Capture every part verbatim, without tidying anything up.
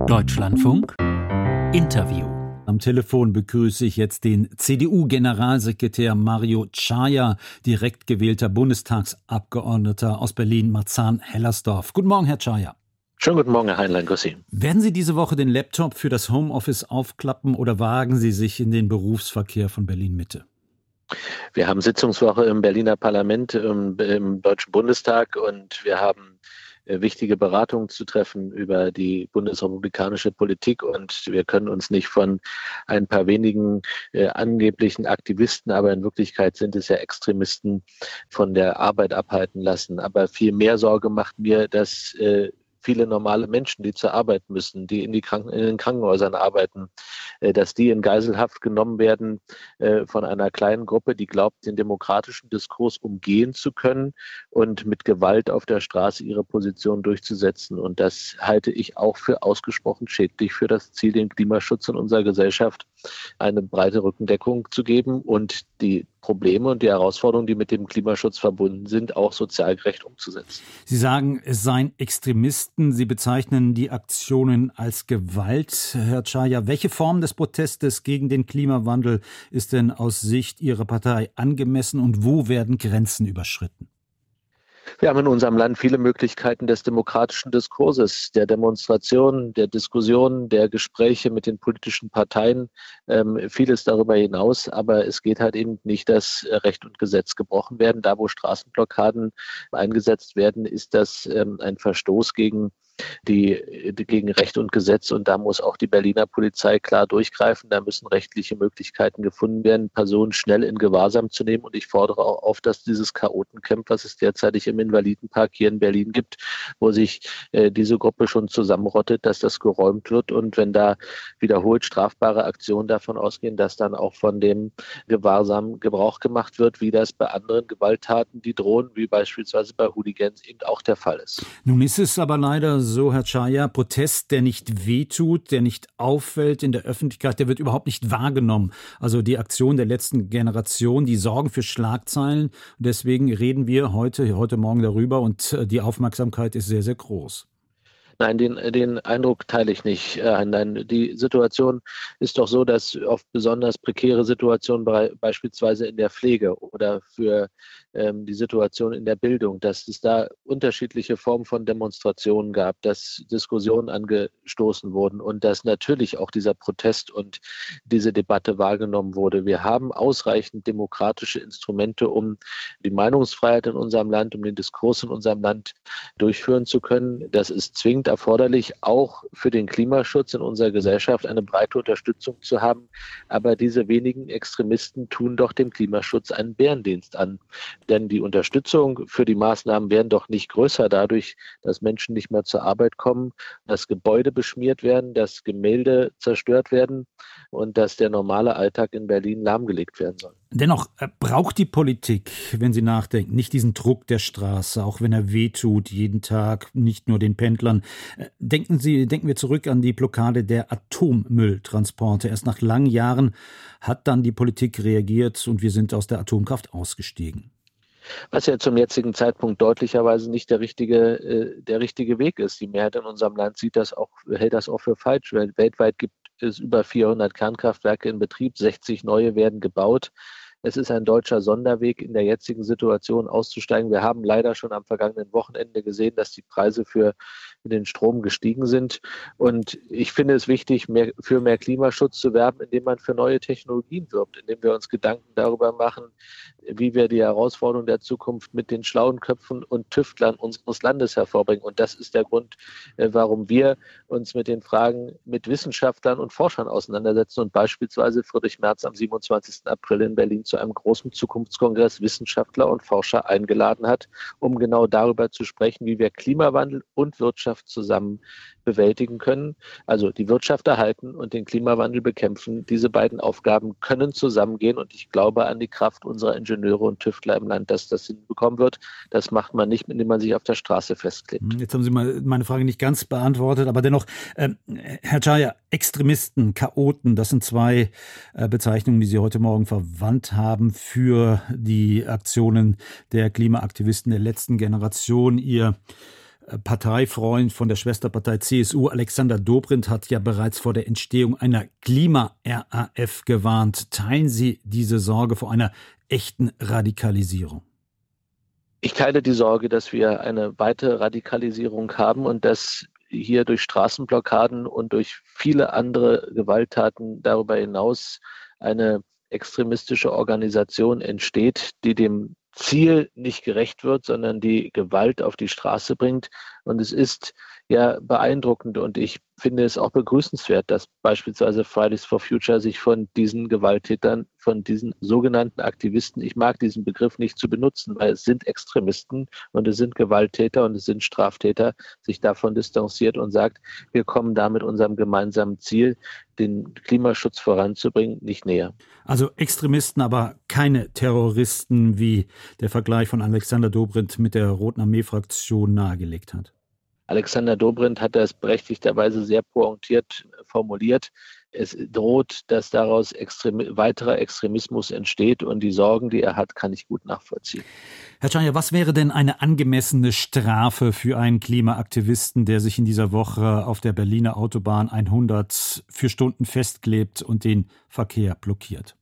Deutschlandfunk Interview. Am Telefon begrüße ich jetzt den C D U-Generalsekretär Mario Czaja, direkt gewählter Bundestagsabgeordneter aus Berlin-Marzahn-Hellersdorf. Guten Morgen, Herr Czaja. Schönen guten Morgen, Herr Heinlein, grüß Sie. Werden Sie diese Woche den Laptop für das Homeoffice aufklappen oder wagen Sie sich in den Berufsverkehr von Berlin-Mitte? Wir haben Sitzungswoche im Berliner Parlament, im, im Deutschen Bundestag, und wir haben äh, wichtige Beratungen zu treffen über die bundesrepublikanische Politik, und wir können uns nicht von ein paar wenigen äh, angeblichen Aktivisten, aber in Wirklichkeit sind es ja Extremisten, von der Arbeit abhalten lassen. Aber viel mehr Sorge macht mir, dass äh, viele normale Menschen, die zur Arbeit müssen, die in, die Kranken- in den Krankenhäusern arbeiten, äh, dass die in Geiselhaft genommen werden äh, von einer kleinen Gruppe, die glaubt, den demokratischen Diskurs umgehen zu können und mit Gewalt auf der Straße ihre Position durchzusetzen. Und das halte ich auch für ausgesprochen schädlich für das Ziel, den Klimaschutz in unserer Gesellschaft eine breite Rückendeckung zu geben und die Probleme und die Herausforderungen, die mit dem Klimaschutz verbunden sind, auch sozial gerecht umzusetzen. Sie sagen, es seien Extremisten. Sie bezeichnen die Aktionen als Gewalt. Herr Czaja, welche Form des Protestes gegen den Klimawandel ist denn aus Sicht Ihrer Partei angemessen und wo werden Grenzen überschritten? Wir haben in unserem Land viele Möglichkeiten des demokratischen Diskurses, der Demonstration, der Diskussion, der Gespräche mit den politischen Parteien, ähm, vieles darüber hinaus. Aber es geht halt eben nicht, dass Recht und Gesetz gebrochen werden. Da, wo Straßenblockaden eingesetzt werden, ist das ähm, ein Verstoß gegen Die, die gegen Recht und Gesetz, und da muss auch die Berliner Polizei klar durchgreifen. Da müssen rechtliche Möglichkeiten gefunden werden, Personen schnell in Gewahrsam zu nehmen, und ich fordere auch auf, dass dieses Chaotencamp, was es derzeitig im Invalidenpark hier in Berlin gibt, wo sich äh, diese Gruppe schon zusammenrottet, dass das geräumt wird, und wenn da wiederholt strafbare Aktionen davon ausgehen, dass dann auch von dem Gewahrsam Gebrauch gemacht wird, wie das bei anderen Gewalttaten, die drohen, wie beispielsweise bei Hooligans, eben auch der Fall ist. Nun ist es aber leider so, Herr Czaja, Protest, der nicht wehtut, der nicht auffällt in der Öffentlichkeit, der wird überhaupt nicht wahrgenommen. Also die Aktion der letzten Generation, die sorgen für Schlagzeilen. Und deswegen reden wir heute, heute Morgen darüber, und die Aufmerksamkeit ist sehr, sehr groß. Nein, den, den Eindruck teile ich nicht. Nein, die Situation ist doch so, dass oft besonders prekäre Situationen beispielsweise in der Pflege oder für ähm, die Situation in der Bildung, dass es da unterschiedliche Formen von Demonstrationen gab, dass Diskussionen angestoßen wurden und dass natürlich auch dieser Protest und diese Debatte wahrgenommen wurde. Wir haben ausreichend demokratische Instrumente, um die Meinungsfreiheit in unserem Land, um den Diskurs in unserem Land durchführen zu können. Das ist zwingend erforderlich, auch für den Klimaschutz in unserer Gesellschaft eine breite Unterstützung zu haben. Aber diese wenigen Extremisten tun doch dem Klimaschutz einen Bärendienst an. Denn die Unterstützung für die Maßnahmen werden doch nicht größer dadurch, dass Menschen nicht mehr zur Arbeit kommen, dass Gebäude beschmiert werden, dass Gemälde zerstört werden und dass der normale Alltag in Berlin lahmgelegt werden soll. Dennoch braucht die Politik, wenn Sie nachdenken, nicht diesen Druck der Straße, auch wenn er wehtut, jeden Tag, nicht nur den Pendlern. Denken Sie, denken wir zurück an die Blockade der Atommülltransporte. Erst nach langen Jahren hat dann die Politik reagiert und wir sind aus der Atomkraft ausgestiegen. Was ja zum jetzigen Zeitpunkt deutlicherweise nicht der richtige, äh, der richtige Weg ist. Die Mehrheit in unserem Land sieht das auch, hält das auch für falsch. Weltweit gibt es über vierhundert Kernkraftwerke in Betrieb, sechzig neue werden gebaut. Es ist ein deutscher Sonderweg, in der jetzigen Situation auszusteigen. Wir haben leider schon am vergangenen Wochenende gesehen, dass die Preise für den Strom gestiegen sind. Und ich finde es wichtig, mehr, für mehr Klimaschutz zu werben, indem man für neue Technologien wirbt, indem wir uns Gedanken darüber machen, wie wir die Herausforderungen der Zukunft mit den schlauen Köpfen und Tüftlern unseres Landes hervorbringen. Und das ist der Grund, warum wir uns mit den Fragen mit Wissenschaftlern und Forschern auseinandersetzen und beispielsweise Friedrich Merz am siebenundzwanzigsten April in Berlin zu einem großen Zukunftskongress Wissenschaftler und Forscher eingeladen hat, um genau darüber zu sprechen, wie wir Klimawandel und Wirtschaft zusammen bewältigen können. Also die Wirtschaft erhalten und den Klimawandel bekämpfen. Diese beiden Aufgaben können zusammengehen, und ich glaube an die Kraft unserer Ingenieure und Tüftler im Land, dass das hinbekommen wird. Das macht man nicht, indem man sich auf der Straße festklebt. Jetzt haben Sie mal meine Frage nicht ganz beantwortet, aber dennoch, äh, Herr Czaja, Extremisten, Chaoten, das sind zwei äh, Bezeichnungen, die Sie heute Morgen verwandt haben für die Aktionen der Klimaaktivisten der letzten Generation. Ihr Parteifreund von der Schwesterpartei C S U, Alexander Dobrindt, hat ja bereits vor der Entstehung einer Klima-R A F gewarnt. Teilen Sie diese Sorge vor einer echten Radikalisierung? Ich teile die Sorge, dass wir eine weitere Radikalisierung haben und dass hier durch Straßenblockaden und durch viele andere Gewalttaten darüber hinaus eine extremistische Organisation entsteht, die dem Ziel nicht gerecht wird, sondern die Gewalt auf die Straße bringt. Und es ist ja beeindruckend und ich finde es auch begrüßenswert, dass beispielsweise Fridays for Future sich von diesen Gewalttätern, von diesen sogenannten Aktivisten, ich mag diesen Begriff nicht zu benutzen, weil es sind Extremisten und es sind Gewalttäter und es sind Straftäter, sich davon distanziert und sagt, wir kommen da mit unserem gemeinsamen Ziel, den Klimaschutz voranzubringen, nicht näher. Also Extremisten, aber keine Terroristen, wie der Vergleich von Alexander Dobrindt mit der Roten Armee-Fraktion nahegelegt hat. Alexander Dobrindt hat das berechtigterweise sehr pointiert formuliert. Es droht, dass daraus extrem, weiterer Extremismus entsteht und die Sorgen, die er hat, kann ich gut nachvollziehen. Herr Czaja, was wäre denn eine angemessene Strafe für einen Klimaaktivisten, der sich in dieser Woche auf der Berliner Autobahn hundert für Stunden festklebt und den Verkehr blockiert?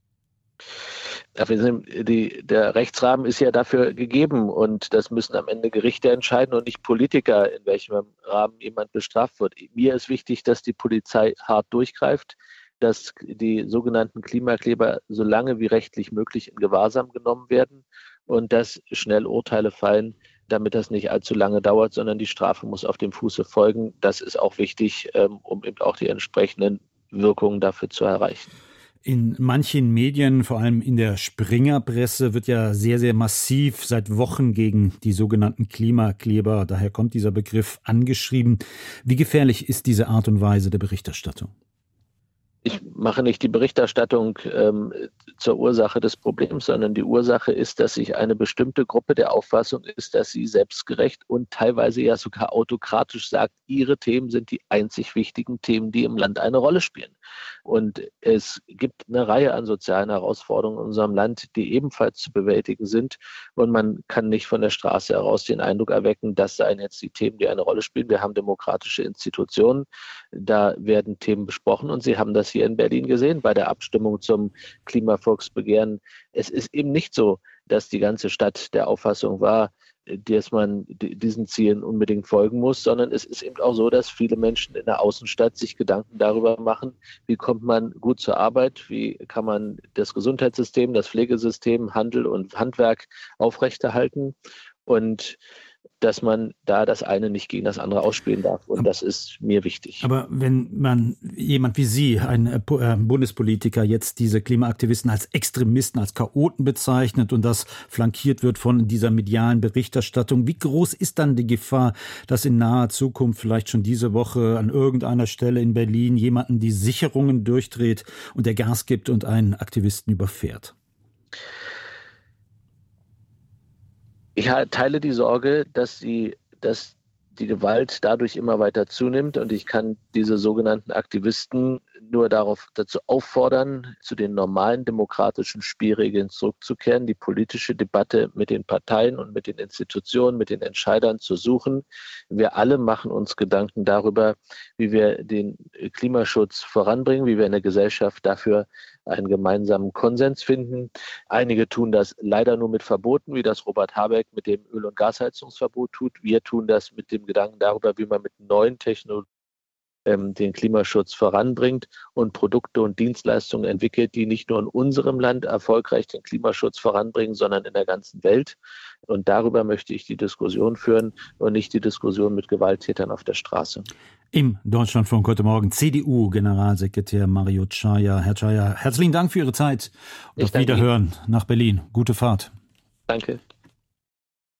Die, der Rechtsrahmen ist ja dafür gegeben und das müssen am Ende Gerichte entscheiden und nicht Politiker, in welchem Rahmen jemand bestraft wird. Mir ist wichtig, dass die Polizei hart durchgreift, dass die sogenannten Klimakleber so lange wie rechtlich möglich in Gewahrsam genommen werden und dass schnell Urteile fallen, damit das nicht allzu lange dauert, sondern die Strafe muss auf dem Fuße folgen. Das ist auch wichtig, um eben auch die entsprechenden Wirkungen dafür zu erreichen. In manchen Medien, vor allem in der Springerpresse, wird ja sehr, sehr massiv seit Wochen gegen die sogenannten Klimakleber, daher kommt dieser Begriff, angeschrieben. Wie gefährlich ist diese Art und Weise der Berichterstattung? Ich mache nicht die Berichterstattung ähm, zur Ursache des Problems, sondern die Ursache ist, dass sich eine bestimmte Gruppe der Auffassung ist, dass sie selbstgerecht und teilweise ja sogar autokratisch sagt, ihre Themen sind die einzig wichtigen Themen, die im Land eine Rolle spielen. Und es gibt eine Reihe an sozialen Herausforderungen in unserem Land, die ebenfalls zu bewältigen sind. Und man kann nicht von der Straße heraus den Eindruck erwecken, das seien jetzt die Themen, die eine Rolle spielen. Wir haben demokratische Institutionen, da werden Themen besprochen und Sie haben das hier in Berlin gesehen bei der Abstimmung zum Klimavolksbegehren. Es ist eben nicht so, dass die ganze Stadt der Auffassung war, dass man diesen Zielen unbedingt folgen muss, sondern es ist eben auch so, dass viele Menschen in der Außenstadt sich Gedanken darüber machen, wie kommt man gut zur Arbeit, wie kann man das Gesundheitssystem, das Pflegesystem, Handel und Handwerk aufrechterhalten und dass man da das eine nicht gegen das andere ausspielen darf. Und das ist mir wichtig. Aber wenn man jemand wie Sie, ein Bundespolitiker, jetzt diese Klimaaktivisten als Extremisten, als Chaoten bezeichnet und das flankiert wird von dieser medialen Berichterstattung, wie groß ist dann die Gefahr, dass in naher Zukunft vielleicht schon diese Woche an irgendeiner Stelle in Berlin jemanden die Sicherungen durchdreht und der Gas gibt und einen Aktivisten überfährt? Ich teile die Sorge, dass die, dass die Gewalt dadurch immer weiter zunimmt und ich kann diese sogenannten Aktivisten nur darauf dazu auffordern, zu den normalen demokratischen Spielregeln zurückzukehren, die politische Debatte mit den Parteien und mit den Institutionen, mit den Entscheidern zu suchen. Wir alle machen uns Gedanken darüber, wie wir den Klimaschutz voranbringen, wie wir in der Gesellschaft dafür einen gemeinsamen Konsens finden. Einige tun das leider nur mit Verboten, wie das Robert Habeck mit dem Öl- und Gasheizungsverbot tut. Wir tun das mit dem Gedanken darüber, wie man mit neuen Technologien ähm, den Klimaschutz voranbringt und Produkte und Dienstleistungen entwickelt, die nicht nur in unserem Land erfolgreich den Klimaschutz voranbringen, sondern in der ganzen Welt. Und darüber möchte ich die Diskussion führen und nicht die Diskussion mit Gewalttätern auf der Straße. Im Deutschlandfunk heute Morgen C D U-Generalsekretär Mario Czaja. Herr Czaja, herzlichen Dank für Ihre Zeit und auf Wiederhören nach Berlin. Gute Fahrt. Danke.